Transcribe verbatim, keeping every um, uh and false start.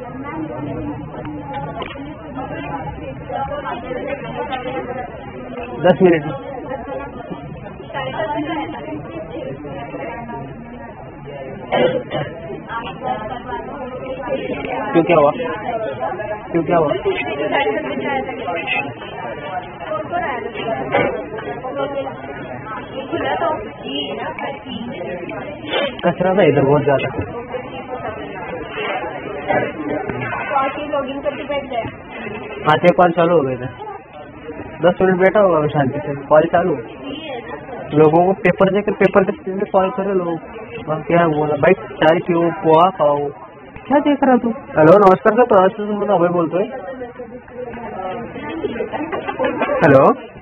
दस मिनट में। क्यों क्या हुआ? क्यों क्या हुआ? कचरा था इधर बहुत ज्यादा। लॉगिन करके बैठ गया। हाँ तो कॉल चालू हो गए थे, दस मिनट बैठा होगा शांति से, कॉल चालू। लोगों को पेपर देकर पेपर देखते कॉल करे लोग। क्या बोला भाई? चाय पियो, पोहा खाओ, क्या देख रहा तू? हेलो नमस्कार सर, प्रवास से भाई बोलते हैं। हेलो